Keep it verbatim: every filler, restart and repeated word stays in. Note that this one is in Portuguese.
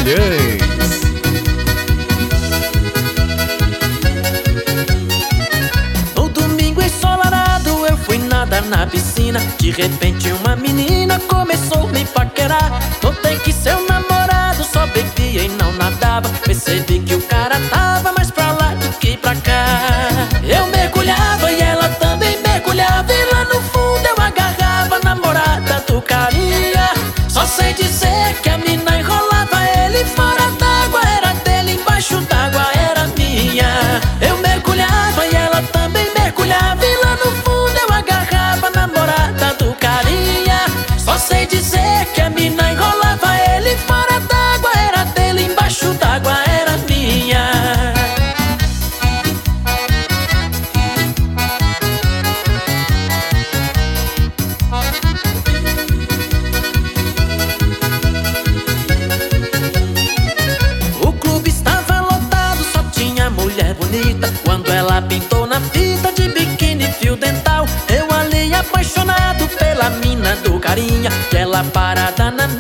Magalhães. No domingo ensolarado eu fui nadar na piscina. De repente uma menina começou a me paquerar. Notei que seu namorado só bebia e não nadava. Percebi que o cara tava mais pra lá do que pra cá. Eu mergulhava e ela também mergulhava, e lá no fundo eu agarrava a namorada do carinha. Só sei dizer que a mina enrolava ele fora d'água, era dele, embaixo d'água era minha. Eu mergulhava e ela também mergulhava, e lá no fundo eu agarrava a namorada do carinha. Só sei dizer que a mina enrolava ele fora d'água, era dele, embaixo d'água era minha. O clube estava lotado, só tinha mulher bonita. Quando ela pintou na fita de biquíni fio dental, eu ali apaixonado pela mina do carinha. E ela parada na